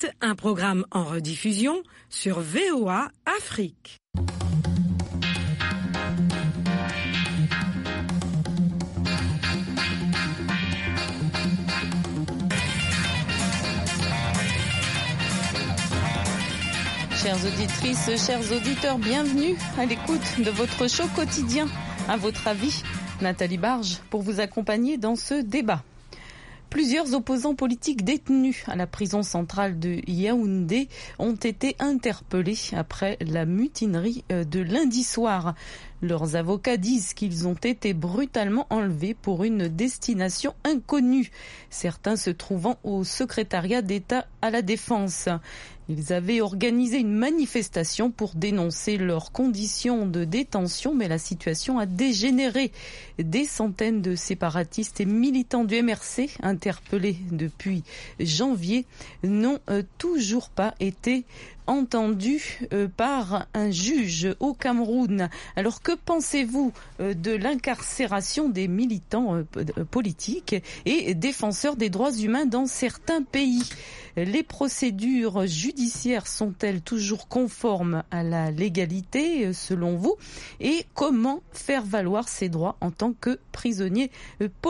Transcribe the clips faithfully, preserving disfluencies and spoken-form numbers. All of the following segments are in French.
Un programme en rediffusion sur V O A Afrique. Chères auditrices, chers auditeurs, bienvenue à l'écoute de votre show quotidien. À votre avis, Nathalie Barge, pour vous accompagner dans ce débat. Plusieurs opposants politiques détenus à la prison centrale de Yaoundé ont été interpellés après la mutinerie de lundi soir. Leurs avocats disent qu'ils ont été brutalement enlevés pour une destination inconnue, certains se trouvant au secrétariat d'État à la Défense. Ils avaient organisé une manifestation pour dénoncer leurs conditions de détention, mais la situation a dégénéré. Des centaines de séparatistes et militants du M R C, interpellés depuis janvier, n'ont euh, toujours pas été entendus euh, par un juge au Cameroun. Alors que pensez-vous euh, de l'incarcération des militants euh, politiques et défenseurs des droits humains dans certains pays ? Les procédures judiciaires sont-elles toujours conformes à la légalité selon vous ? Et comment faire valoir ses droits en tant que prisonnier politique ?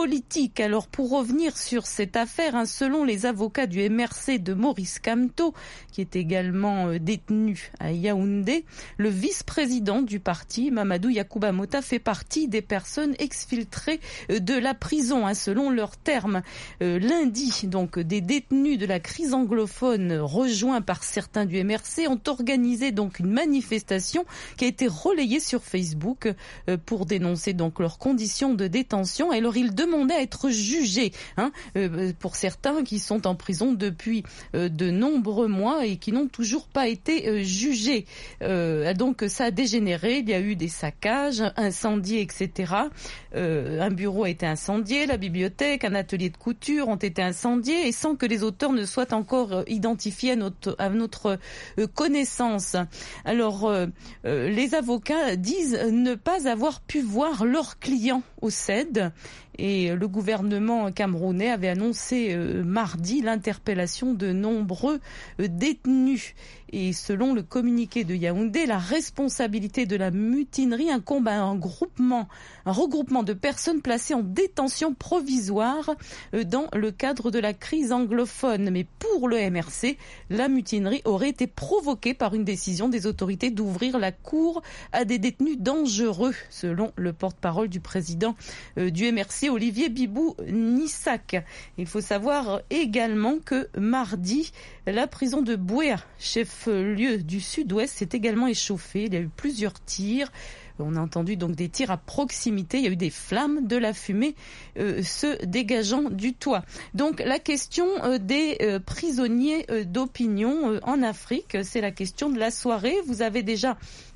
Alors pour revenir sur cette affaire, hein, selon les avocats du M R C de Maurice Kamto, qui est également euh, détenu à Yaoundé, le vice-président du parti, Mamadou Yacouba Mota, fait partie des personnes exfiltrées euh, de la prison, hein, selon leurs termes. Euh, lundi, donc, des détenus de la crise anglophone rejoints par certains du M R C ont organisé donc une manifestation qui a été relayée sur Facebook euh, pour dénoncer donc leurs conditions de détention. Et alors ils demandaient à être jugés, hein, euh, pour certains qui sont en prison depuis euh, de nombreux mois et qui n'ont toujours pas été euh, jugés. Euh, donc ça a dégénéré, il y a eu des saccages, incendies, et cetera. Euh, un bureau a été incendié, la bibliothèque, un atelier de couture ont été incendiés et sans que les auteurs ne soient encore identifiés à notre, à notre connaissance. Alors, euh, euh, les avocats disent ne pas avoir pu voir leurs clients au C E D et le gouvernement camerounais avait annoncé euh, mardi l'interpellation de nombreux euh, détenus. Et selon le communiqué de Yaoundé, la responsabilité de la mutinerie incombe à un groupement, un regroupement de personnes placées en détention provisoire euh, dans le cadre de la crise anglophone. Mais pour le M R C, la mutinerie aurait été provoquée par une décision des autorités d'ouvrir la cour à des détenus dangereux, selon le porte-parole du président euh, du M R C, Olivier Bibou Nissak. Il faut savoir également que mardi, la prison de Bouéa, chef-lieu du sud-ouest, s'est également échauffée. Il y a eu plusieurs tirs. On a entendu donc des tirs à proximité. Il y a eu des flammes, de la fumée euh, se dégageant du toit. Donc la question euh, des euh, prisonniers euh, d'opinion euh, en Afrique, c'est la question de la soirée. Vous avez déjà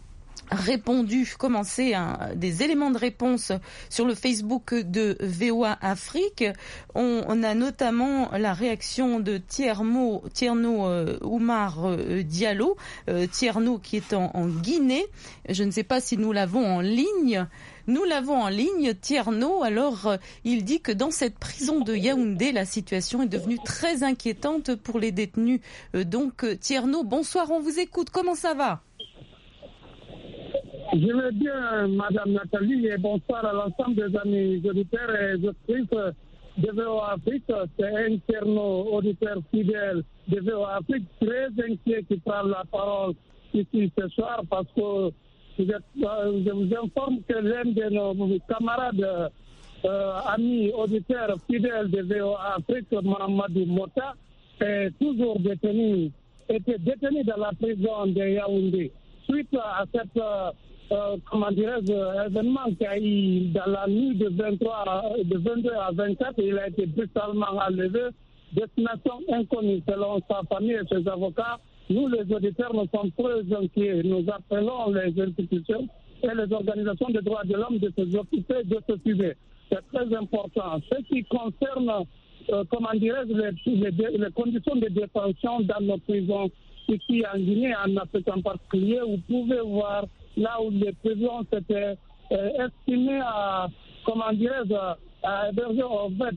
répondu, commencé un, des éléments de réponse sur le Facebook de V O A Afrique. On, on a notamment la réaction de Tierno, Tierno euh, Oumar euh, Diallo, euh, Tierno qui est en, en Guinée. Je ne sais pas si nous l'avons en ligne. Nous l'avons en ligne, Tierno. Alors, euh, il dit que dans cette prison de Yaoundé, la situation est devenue très inquiétante pour les détenus. Euh, donc, euh, Tierno, bonsoir, on vous écoute. Comment ça va ? Je vais bien, Madame Nathalie, et bonsoir à l'ensemble des amis auditeurs et auditrices de V O A Afrique. C'est un Tierno, auditeur fidèle de V O A Afrique, très inquiet qui prend la parole ici ce soir parce que je, je vous informe que l'un de nos camarades, euh, amis auditeurs fidèles de V O A Afrique, Mamadou Mota, est toujours détenu, était détenu dans la prison de Yaoundé. Suite à cette euh, Euh, comment dirais-je, événement qui a eu dans la nuit de vingt-trois, de vingt-deux à vingt-quatre, il a été brutalement enlevé, destination inconnue selon sa famille et ses avocats. Nous, les auditeurs, nous sommes très inquiets. Nous appelons les institutions et les organisations des droits de l'homme de se occuper de ce sujet. C'est très important. Ce qui concerne, euh, comment dirais-je, les, les, les conditions de détention dans nos prisons, ici en Guinée, en Afrique en particulier, vous pouvez voir là où les prisons s'étaient euh, estimées à, comment dirais-je, à héberger en fait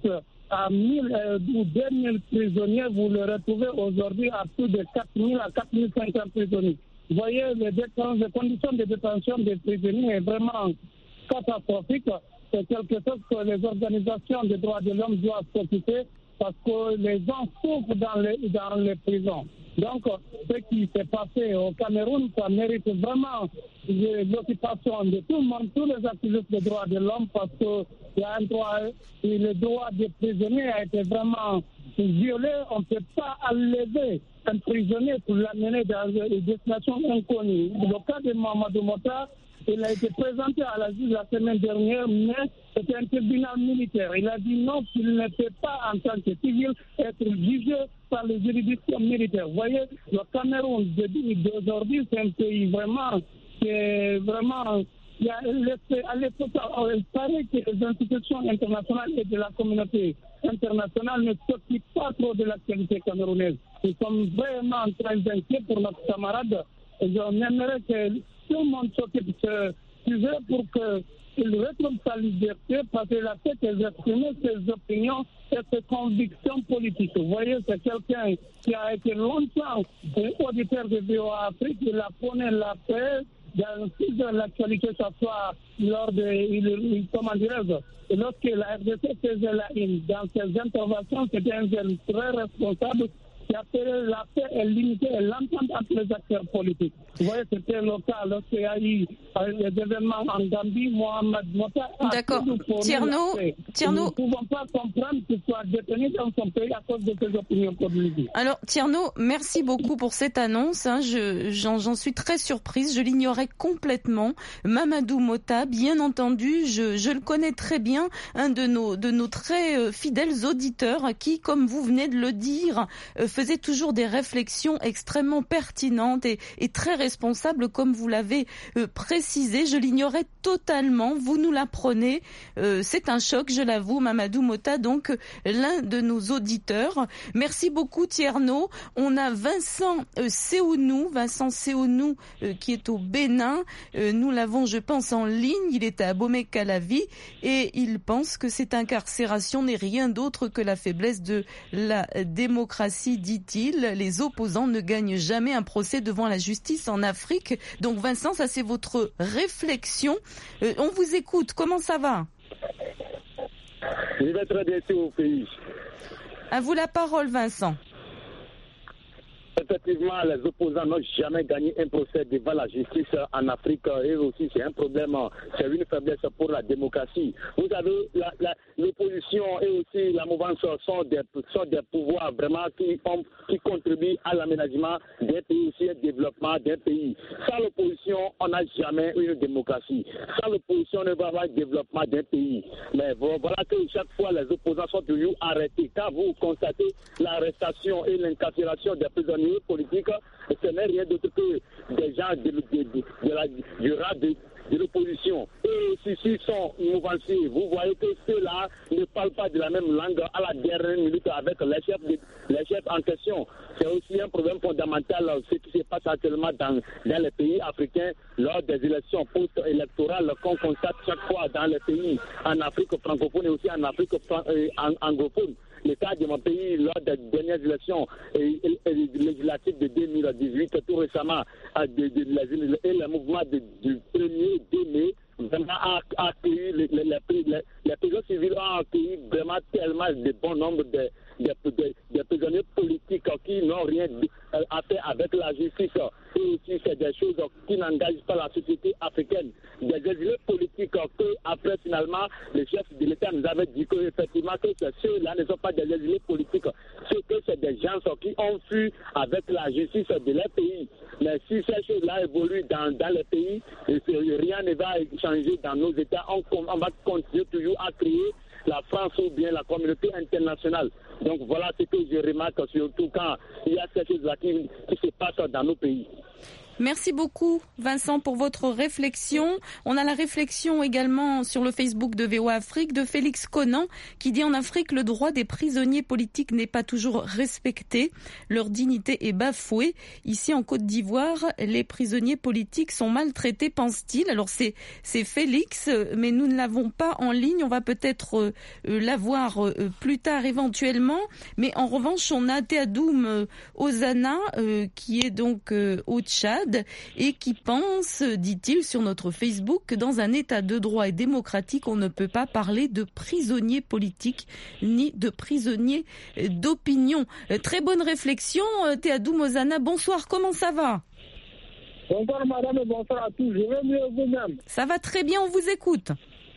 à mille ou deux mille prisonniers, vous le retrouvez aujourd'hui à plus de quatre mille à quatre mille cinq cents prisonniers. Vous voyez, les, déten- les conditions de détention des prisonniers est vraiment catastrophique. C'est quelque chose que les organisations des droits de l'homme doivent s'occuper parce que les gens souffrent dans les, dans les prisons. Donc, ce qui s'est passé au Cameroun, ça mérite vraiment l'occupation de tout le monde, tous les activistes des droits de l'homme, parce que il y a un droit, le droit des prisonniers a été vraiment violé. On ne peut pas enlever un prisonnier pour l'amener dans une destination inconnue. Le cas de Mamadou Mota, il a été présenté à la juge la semaine dernière, mais c'était un tribunal militaire. Il a dit non, qu'il ne peut pas, en tant que civil, être jugé par les juridictions militaires. Vous voyez, le Cameroun d'aujourd'hui, c'est un pays vraiment, c'est vraiment, il y a, à l'époque, il paraît que les institutions internationales et de la communauté internationale ne s'occupent pas trop de l'actualité camerounaise. Nous sommes vraiment très inquiets pour notre camarade. On aimerait que tout le monde s'occupe de ce sujet pour qu'il retrouve sa liberté parce qu'il a fait exprimer ses opinions et ses convictions politiques. Vous voyez, c'est quelqu'un qui a été longtemps auditeur de V O A Afrique, il a connaît la paix dans de l'actualité, que ce soit lors de, il, comment dirais-je, lorsque la R D C faisait la une, dans ses interventions, c'était un jeune très responsable qui appelait la paix et l'unité et l'entente entre les acteurs politiques. Vous voyez, c'était le cas lorsqu'il y a eu les événements en Gambie, Mohamed Mota. D'accord. Tierno, Tierno. Nous ne pouvons pas comprendre qu'il soit détenu dans son pays à cause de ses opinions politiques. Alors, Tierno, merci beaucoup pour cette annonce. Hein. Je, j'en, j'en suis très surprise. Je l'ignorais complètement. Mamadou Mota, bien entendu, je, je le connais très bien, un de nos, de nos très euh, fidèles auditeurs qui, comme vous venez de le dire, euh, faisait toujours des réflexions extrêmement pertinentes et, et très responsables, comme vous l'avez euh, précisé. Je l'ignorais totalement. Vous nous l'apprenez. Euh, c'est un choc, je l'avoue. Mamadou Mota, donc l'un de nos auditeurs. Merci beaucoup, Tierno. On a Vincent euh, Séounou, Vincent Séounou euh, qui est au Bénin. Euh, nous l'avons, je pense, en ligne. Il est à Abomey-Calavi et il pense que cette incarcération n'est rien d'autre que la faiblesse de la démocratie, dit-il. Les opposants ne gagnent jamais un procès devant la justice en Afrique. Donc Vincent, ça c'est votre réflexion. Euh, on vous écoute. Comment ça va? Je vais très bien au pays. À vous la parole, Vincent. Effectivement, les opposants n'ont jamais gagné un procès devant la justice en Afrique et aussi c'est un problème, c'est une faiblesse pour la démocratie. Vous savez, la, la, l'opposition et aussi la mouvance sont des, sont des pouvoirs vraiment qui, ont, qui contribuent à l'aménagement d'un pays, aussi au développement d'un pays. Sans l'opposition, on n'a jamais une démocratie. Sans l'opposition, on ne va avoir un développement d'un pays. Mais voilà que chaque fois, les opposants sont toujours arrêtés. Quand vous constatez l'arrestation et l'incarcération des prisonniers politique, ce n'est rien d'autre que des gens de, de, de, de la, du rat de, de l'opposition. Et si ils sont mouvanciers, vous voyez que ceux-là ne parlent pas de la même langue à la dernière minute avec les chefs, de, les chefs en question. C'est aussi un problème fondamental, ce qui se passe actuellement dans, dans les pays africains lors des élections post-électorales qu'on constate chaque fois dans les pays en Afrique francophone et aussi en Afrique anglophone. Le cas de mon pays, lors des dernières élections législatives de deux mille dix-huit, tout récemment, de, de, de, et le mouvement de, du premier mai, vraiment a accueilli, les, les, les, les, les prisons civiles ont accueilli vraiment tellement de bon nombre de, de, de, de prisonniers politiques qui n'ont rien à faire avec la justice. Et aussi, c'est des choses qui n'engagent pas la société africaine. Des exilés politiques que, après, finalement, le chef de l'État nous avait dit qu'effectivement, que ceux-là ne sont pas des exilés politiques. C'est que c'est des gens qui ont fui avec la justice de leur pays. Mais si ces choses-là évoluent dans, dans les pays, rien ne va changer dans nos États. On, on va continuer toujours à créer la France ou bien la communauté internationale. Donc voilà ce que je remarque, surtout quand il y a ces choses-là qui, qui se passent dans nos pays. Merci beaucoup Vincent pour votre réflexion. On a la réflexion également sur le Facebook de V O A Afrique de Félix Conan qui dit en Afrique le droit des prisonniers politiques n'est pas toujours respecté. Leur dignité est bafouée. Ici en Côte d'Ivoire, les prisonniers politiques sont maltraités, pense-t-il. Alors c'est, c'est Félix, mais nous ne l'avons pas en ligne. On va peut-être euh, l'avoir euh, plus tard éventuellement. Mais en revanche, on a Théadoum euh, Ozana euh, qui est donc euh, au Tchad et qui pense, dit-il sur notre Facebook, que dans un état de droit et démocratique, on ne peut pas parler de prisonniers politiques ni de prisonniers d'opinion. Très bonne réflexion, Théadoum Ozana. Bonsoir, comment ça va? Bonsoir madame et bonsoir à tous. Je vais mieux vous-même. Ça va très bien, on vous écoute.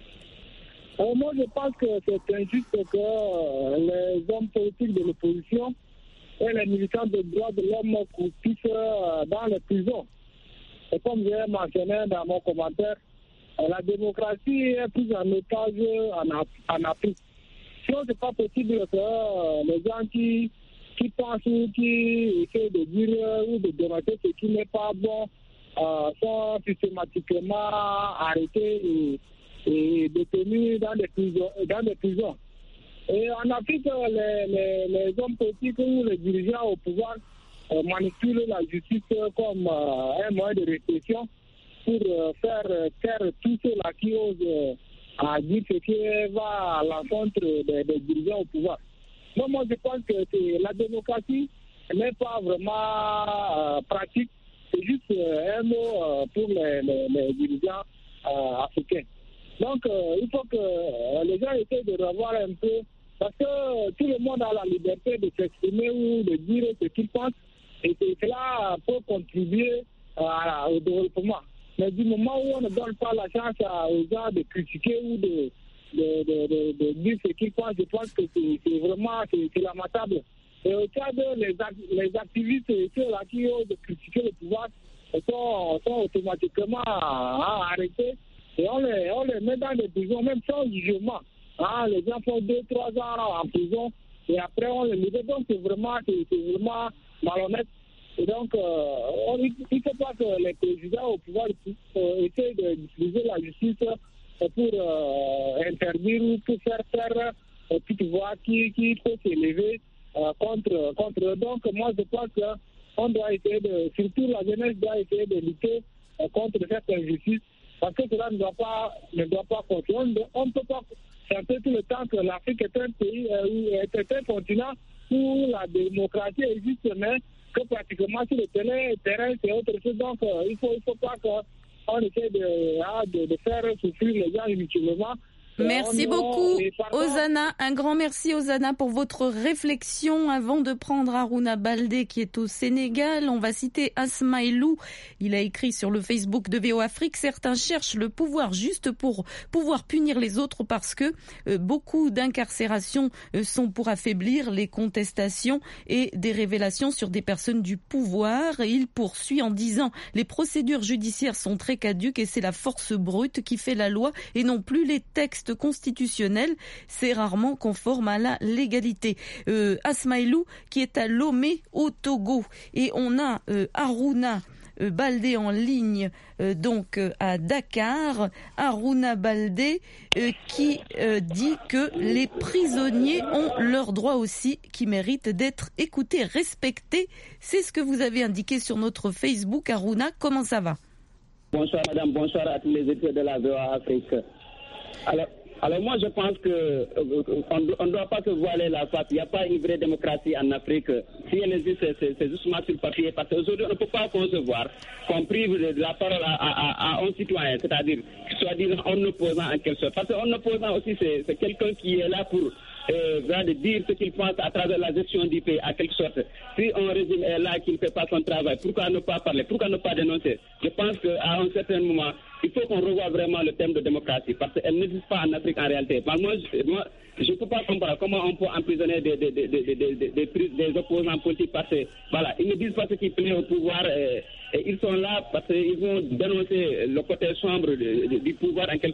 Euh, moi, je pense que c'est injuste que euh, les hommes politiques de l'opposition et les militants des droits de l'homme croupissent euh, dans les prisons. Et comme j'ai mentionné dans mon commentaire, euh, la démocratie est prise en otage en, en Afrique. Si ce n'est pas possible que euh, les gens qui, qui pensent ou qui essaient de dire euh, ou de dénoncer ce qui n'est pas bon euh, sont systématiquement arrêtés et, et détenus dans des prisons. Dans des prisons. Et en Afrique, les, les, les hommes politiques ou les dirigeants au pouvoir euh, manipulent la justice comme euh, un moyen de répression pour euh, faire taire tous ceux-là qui osent euh, à dire ce qui va à l'encontre des, des dirigeants au pouvoir. Moi, moi, je pense que c'est, la démocratie n'est pas vraiment euh, pratique. C'est juste euh, un mot euh, pour les, les, les dirigeants euh, africains. Donc, euh, il faut que euh, les gens essayent de revoir un peu, parce que euh, tout le monde a la liberté de s'exprimer ou de dire ce qu'il pense, et cela peut contribuer euh, au développement. Mais du moment où on ne donne pas la chance à, aux gens de critiquer ou de, de, de, de, de dire ce qu'ils pensent, je pense que c'est, c'est vraiment c'est, c'est lamentable. Et au cas de les, les activistes et ceux-là qui osent critiquer le pouvoir sont, sont automatiquement arrêtés. Et on les, on les met dans des prisons, même sans jugement. Ah, les gens font deux, trois ans en prison, et après on les libère. Donc c'est vraiment, c'est, c'est vraiment malhonnête. Et donc, euh, on, il ne faut pas que les présidents au pouvoir euh, essayent d'utiliser la justice pour euh, interdire ou pour faire faire euh, toute voix qui, qui peut s'élever euh, contre, contre eux. Donc moi je pense qu'on doit essayer de, surtout la jeunesse doit essayer de lutter euh, contre cette injustice. Parce que cela ne doit pas, ne doit pas continuer. On ne peut pas chanter tout le temps que l'Afrique est un pays, euh, est un continent où la démocratie existe, mais que pratiquement sur le terrain, c'est autre chose. Donc, euh, il ne faut, il faut pas qu'on essaie de, ah, de, de faire souffrir les gens inutilement. Merci beaucoup, Ozana. Un grand merci, Ozana, pour votre réflexion. Avant de prendre Harouna Baldé, qui est au Sénégal, on va citer Asmaïlou. Il a écrit sur le Facebook de V O Afrique, certains cherchent le pouvoir juste pour pouvoir punir les autres parce que euh, beaucoup d'incarcérations euh, sont pour affaiblir les contestations et des révélations sur des personnes du pouvoir. Et il poursuit en disant, les procédures judiciaires sont très caduques et c'est la force brute qui fait la loi et non plus les textes constitutionnel, c'est rarement conforme à la légalité. Euh, Asmaïlou qui est à Lomé au Togo et on a euh, Harouna euh, Baldé en ligne euh, donc euh, à Dakar. Harouna Baldé euh, qui euh, dit que les prisonniers ont leurs droits aussi qui méritent d'être écoutés, respectés. C'est ce que vous avez indiqué sur notre Facebook. Harouna, comment ça va? Bonsoir madame, bonsoir à tous les étudiants de la V O A Afrique. Alors, alors moi je pense que euh, on ne doit pas se voiler la face. Il n'y a pas une vraie démocratie en Afrique. Si elle existe, c'est, c'est justement sur le papier. Parce qu'aujourd'hui, on ne peut pas concevoir qu'on prive de la parole à, à, à un citoyen, c'est-à-dire qu'il soit disant en opposant en quelque sorte. Parce qu'en opposant aussi, c'est, c'est quelqu'un qui est là pour euh, de dire ce qu'il pense à travers la gestion du pays, à quelque sorte. Si un régime est là qui ne fait pas son travail, pourquoi ne pas parler? Pourquoi ne pas dénoncer? Je pense qu'à un certain moment, il faut qu'on revoie vraiment le thème de démocratie, parce qu'elle n'existe pas en Afrique en réalité. Moi, je, moi, je ne peux pas comprendre comment on peut emprisonner des, des, des, des, des, des, des, des opposants politiques, parce que voilà, ils ne disent pas ce qui plaît au pouvoir, et, et ils sont là parce qu'ils vont dénoncer le côté sombre du pouvoir en quelque sorte.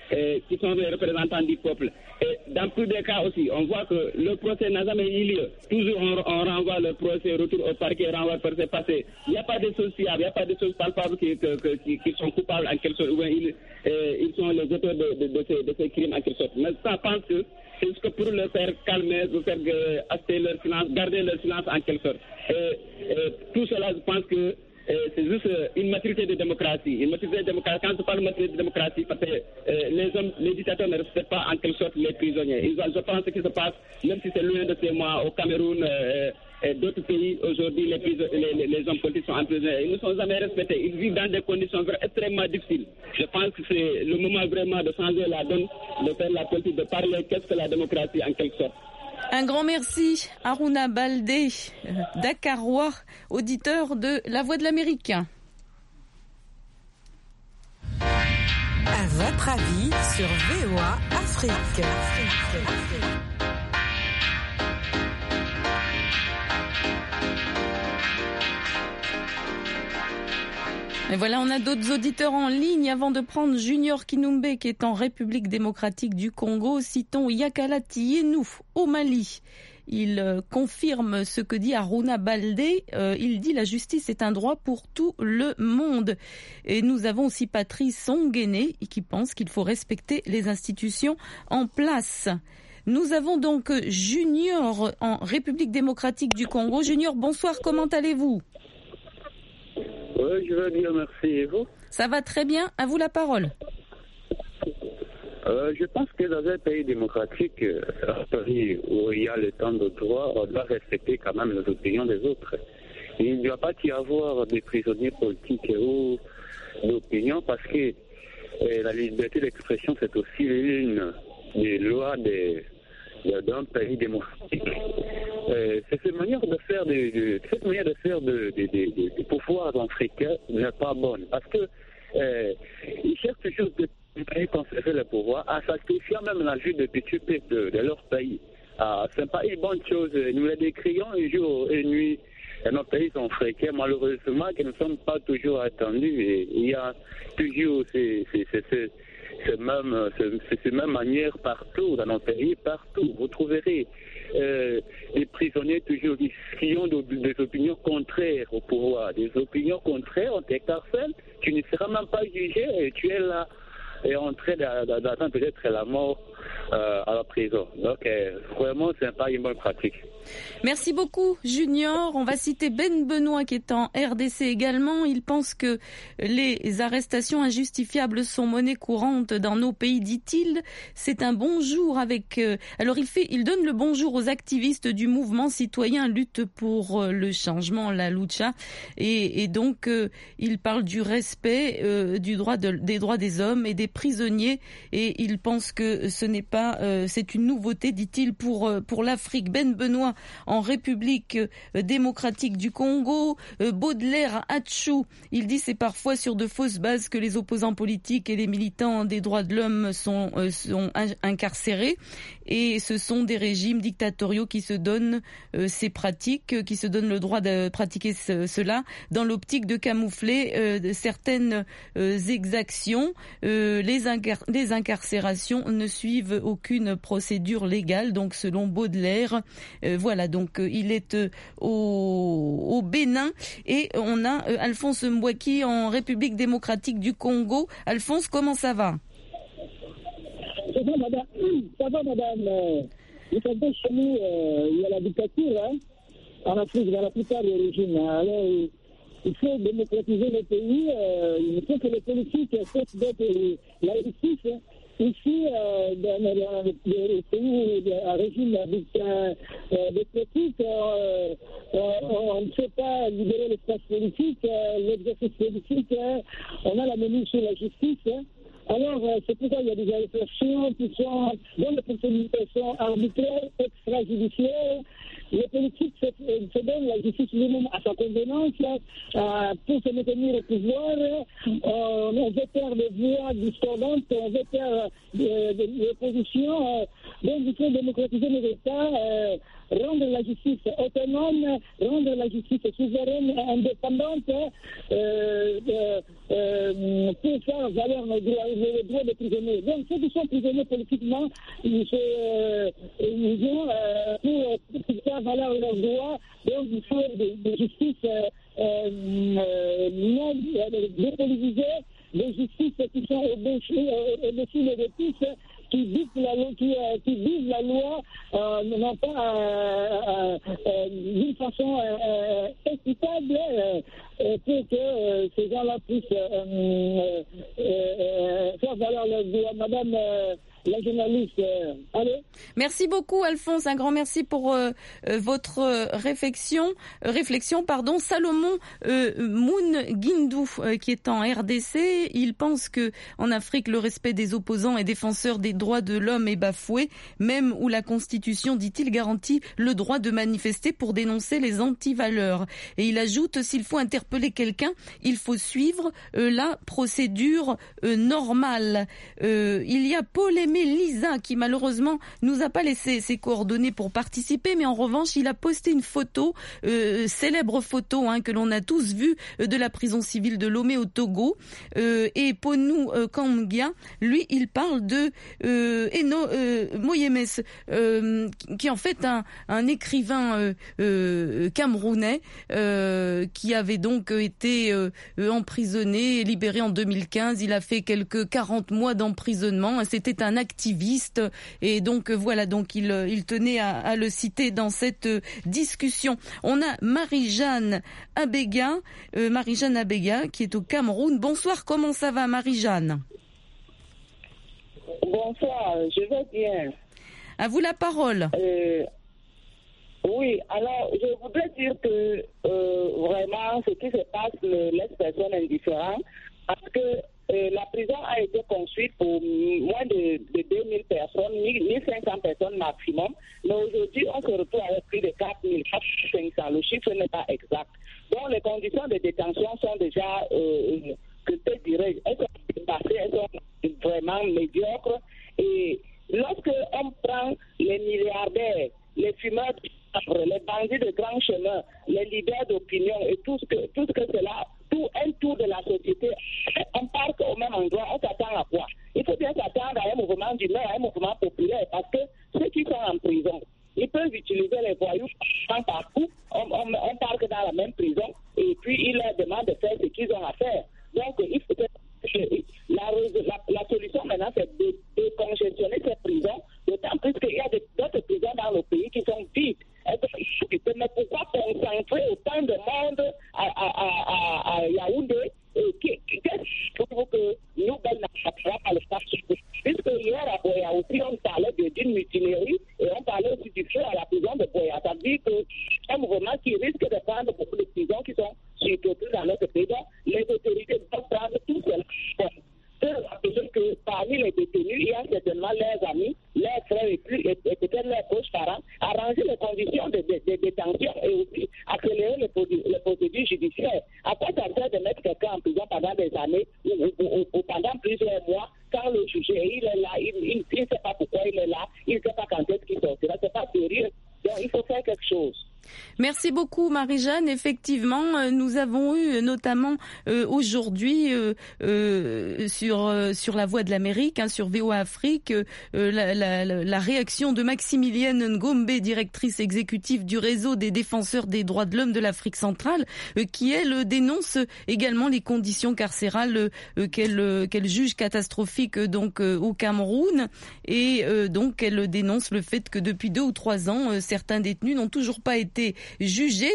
euh, qui sont les représentants du peuple. Et dans plus des cas aussi, on voit que le procès n'a jamais eu lieu. Toujours on, on renvoie le procès, retour au parquet, renvoie le procès passé. Il n'y a pas de choses fiables, il n'y a pas de choses palpables qui, que, que, qui, qui sont coupables en quelque sorte, ou bien ils, euh, ils sont les auteurs de, de, de, ces, de ces crimes en quelque sorte. Mais ça, je pense que c'est juste que pour le faire calmer, pour faire euh, acheter leur silence, garder leur silence en quelque sorte. Et, et tout cela, je pense que Euh, c'est juste euh, une maturité de démocratie. Une maturité de démocratie. Quand je parle de maturité de démocratie, parce que euh, les hommes, les dictateurs ne respectent pas en quelque sorte les prisonniers. Ils, je pense que ce qui se passe, même si c'est loin de chez moi, au Cameroun euh, et d'autres pays, aujourd'hui, les, les, les, les hommes politiques sont emprisonnés. Ils ne sont jamais respectés. Ils vivent dans des conditions extrêmement difficiles. Je pense que c'est le moment vraiment de changer la donne, de faire la politique, de parler qu'est-ce que la démocratie en quelque sorte. Un grand merci, Harouna Baldé, Dakarois, auditeur de La Voix de l'Amérique. À votre avis sur V O A Afrique. Et voilà, on a d'autres auditeurs en ligne. Avant de prendre Junior Kinumbe, qui est en République démocratique du Congo, citons Yakala Tienou, au Mali. Il euh, confirme ce que dit Harouna Baldé. Euh, il dit la justice est un droit pour tout le monde. Et nous avons aussi Patrice Songene, qui pense qu'il faut respecter les institutions en place. Nous avons donc Junior en République démocratique du Congo. Junior, bonsoir, comment allez-vous ? Oui, je vais bien, merci. Et vous ? Ça va très bien. À vous la parole. Euh, je pense que dans un pays démocratique, un pays où il y a le temps de droit, on doit respecter quand même les opinions des autres. Il ne doit pas y avoir des prisonniers politiques ou d'opinion parce que euh, la liberté d'expression, c'est aussi une des lois des, d'un pays démocratique. Euh, cette manière de faire de, de cette manière de faire de, de, de, de, de pouvoirs africains n'est pas bonne parce que euh, ils cherchent toujours de conserver le pouvoir à sacrifier même la vie de petits peuples de, de leur pays. Ah, c'est pas une bonne chose. Nous les décrions un jour et nuit. Et nos pays sont fréquents, malheureusement, que nous ne sommes pas toujours attendus. Et il y a toujours ces, ces, ces, ces, ces mêmes, ces, ces mêmes manières partout, dans nos pays, partout. Vous trouverez euh, des prisonniers toujours qui ont de, des opinions contraires au pouvoir. Des opinions contraires, on t'écarcelle, tu ne seras même pas jugé et tu es là. Et en train d'attendre peut-être la mort euh, à la prison. Donc, euh, vraiment, c'est pas une bonne pratique. Merci beaucoup, Junior. On va citer Ben Benoît, qui est en R D C également. Il pense que les arrestations injustifiables sont monnaie courante dans nos pays, dit-il. C'est un bonjour avec... Euh, alors, il fait, il donne le bonjour aux activistes du mouvement citoyen Lutte pour euh, le changement, la lucha. Et, et donc, euh, il parle du respect euh, du droit de, des droits des hommes et des prisonniers. Et il pense que ce n'est pas... Euh, c'est une nouveauté, dit-il, pour, euh, pour l'Afrique. Ben Benoît, en République démocratique du Congo, Baudelaire Hatchou, il dit c'est parfois sur de fausses bases que les opposants politiques et les militants des droits de l'homme sont, euh, sont incarcérés et ce sont des régimes dictatoriaux qui se donnent euh, ces pratiques, qui se donnent le droit de pratiquer ce, cela dans l'optique de camoufler euh, certaines euh, exactions. Euh, les, incar- les incarcérations ne suivent aucune procédure légale, donc selon Baudelaire. Euh, voilà, donc euh, il est euh, au, au Bénin et on a euh, Alphonse Mbouaki en République démocratique du Congo. Alphonse, comment ça va ? Ça va, madame. Ça va, madame. Vous savez, chez nous, euh, il y a la dictature, hein, en Afrique, dans la plupart des régimes. Alors, il faut démocratiser le pays. Euh, il faut que les politiques fassent d'être la justice. Hein. Ici, euh, dans, dans les pays à régime démocratique, euh, on ne sait pas libérer l'espace politique, euh, l'exercice politique, hein. On a la menue sur la justice. Hein. Alors, euh, c'est pourquoi il y a des arrestations qui sont, dont les procédures sont arbitraires, extrajudiciaires, les politiques se, se donnent la justice lui-même à sa convenance euh, pour se maintenir au pouvoir. Euh, on veut faire des voix discordantes, on veut faire des, des, des oppositions. Euh, donc il faut démocratiser les États, euh, rendre la justice autonome, rendre la justice souveraine, indépendante, euh, euh, euh, pour faire valoir les droits, les droits des prisonniers. Donc ceux qui sont prisonniers politiquement, ils se euh, ils ont, euh, pour, pour faire valoir leurs droits, donc il faut des, des justices euh, euh, non dépolitisées, des justices qui sont au-dessus euh, au-dessus de tous, qui disent la loi, qui, euh, qui disent la loi, euh, non pas euh, euh, d'une façon euh, équitable, euh, pour que euh, ces gens-là puissent euh, euh, euh, faire valoir leurs droits. Madame euh, la journaliste, euh, allez. Merci beaucoup, Alphonse. Un grand merci pour euh, votre réflexion. Euh, réflexion, pardon. Salomon euh, Moun Guindou, euh, qui est en R D C, il pense que en Afrique, le respect des opposants et défenseurs des droits de l'homme est bafoué, même où la Constitution, dit-il, garantit le droit de manifester pour dénoncer les antivaleurs. Et il ajoute, s'il faut interpeller quelqu'un, il faut suivre euh, la procédure euh, normale. Euh, il y a Paul Aimé Lisa qui malheureusement nous a pas laissé ses coordonnées pour participer, mais en revanche il a posté une photo, euh, célèbre photo hein, que l'on a tous vue euh, de la prison civile de Lomé au Togo. Euh, et Ponou euh, Kamgia, lui, il parle de euh, Eno euh, Moyemes, euh, qui est en fait un, un écrivain euh, euh, camerounais euh, qui avait donc été euh, emprisonné et libéré en deux mille quinze. Il a fait quelques quarante mois d'emprisonnement. C'était un activiste et donc voilà, donc il, il tenait à, à le citer dans cette discussion. On a Marie-Jeanne Abega, euh, Marie-Jeanne Abega qui est au Cameroun. Bonsoir, comment ça va Marie-Jeanne? Bonsoir, je vais bien. À vous la parole. Euh, oui, alors je voudrais dire que euh, vraiment ce qui se passe ne laisse personne indifférent parce que euh, la prison a été construite pour moins de, de deux mille personnes, mille cinq cents personnes maximum, mais aujourd'hui on se retrouve avec plus de quatre mille, quatre mille cinq cents. Le chiffre n'est pas exact. Donc les conditions de détention sont déjà, euh, que je dirais, elles sont dépassées, elles sont vraiment médiocres. Et lorsque on prend les milliardaires, les fumeurs, les bandits de grands chemins, les leaders d'opinion et tout ce que, tout ce que cela, tout un tour de la société, on part au même endroit, on s'attend à quoi? Il faut bien s'attendre à un mouvement d'humeur, à un mouvement populaire, parce que ceux qui sont en prison, ils peuvent utiliser les voyous partout, on, on, on part que dans la même prison, et puis ils leur demandent de faire ce qu'ils ont à faire. Donc, il faut que la, la, la solution maintenant, c'est de, de congestionner ces prisons, d'autant plus qu'il y a d'autres prisons dans le pays qui sont vides. Mais pourquoi concentrer autant de monde à, à, à, à Yaoundé? Qu'est-ce qu'il faut que nous, ben, n'attrapera pas le parti? Puisque hier à Boya aussi, on parlait d'une mutinerie et on parlait aussi du feu à la prison de Boya. Ça veut dire que c'est un mouvement qui risque de prendre beaucoup de prisons qui sont surtout dans notre pays. Donc, les autorités doivent prendre tout cela. Rappeler que parmi les détenus, il y a certainement leurs amis, leurs frères et, plus, et, et peut-être leurs proches parents, arranger les conditions de, de, de détention et aussi accélérer les, les procédures judiciaires. À quoi ça sert de mettre quelqu'un en prison pendant des années ou, ou, ou, ou pendant plusieurs mois quand le jugé, il est là, il ne sait pas pourquoi il est là, il ne sait pas quand est-ce qu'il sortira, c'est pas sérieux. Donc il faut faire quelque chose. Merci beaucoup Marie-Jeanne. Effectivement, nous avons eu notamment euh, aujourd'hui euh, euh, sur euh, sur la Voix de l'Amérique, hein, sur V O A Afrique, euh, la, la, la réaction de Maximilienne Ngombe, directrice exécutive du réseau des défenseurs des droits de l'homme de l'Afrique centrale, euh, qui elle dénonce également les conditions carcérales euh, qu'elle euh, qu'elle juge catastrophiques euh, donc euh, au Cameroun, et euh, donc elle dénonce le fait que depuis deux ou trois ans, euh, certains détenus n'ont toujours pas été jugés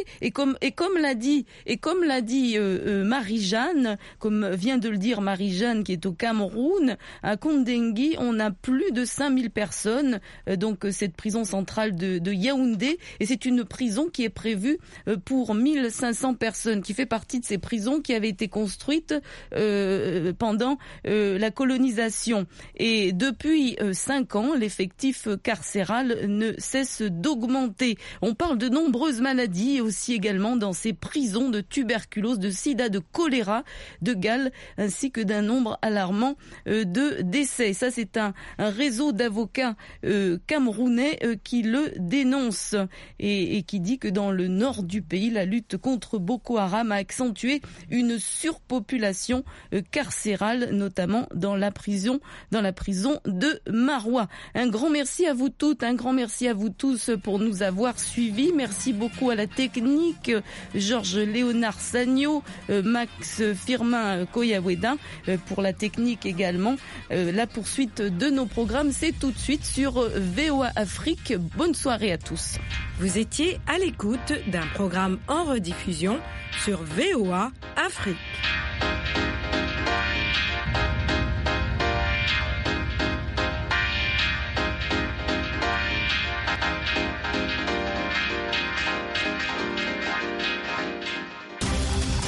et comme et comme l'a dit et comme l'a dit euh, euh, Marie-Jeanne, comme vient de le dire Marie-Jeanne qui est au Cameroun, à Kondengui, on a plus de cinq mille personnes, euh, donc cette prison centrale de, de Yaoundé, et c'est une prison qui est prévue euh, pour mille cinq cents personnes, qui fait partie de ces prisons qui avaient été construites euh, pendant euh, la colonisation. Et depuis euh, cinq ans, l'effectif carcéral ne cesse d'augmenter. On parle de nombreuses maladies et aussi également dans ces prisons de tuberculose, de sida, de choléra, de gale, ainsi que d'un nombre alarmant euh, de décès. Ça, c'est un, un réseau d'avocats euh, camerounais euh, qui le dénonce et, et qui dit que dans le nord du pays, la lutte contre Boko Haram a accentué une surpopulation euh, carcérale, notamment dans la prison, dans la prison de Maroua. Un grand merci à vous toutes, un grand merci à vous tous pour nous avoir suivis. Merci beaucoup à la technique, Georges Léonard Sagno, euh, Max Firmin Koyaweda euh, pour la technique également. Euh, la poursuite de nos programmes, c'est tout de suite sur V O A Afrique. Bonne soirée à tous. Vous étiez à l'écoute d'un programme en rediffusion sur V O A Afrique.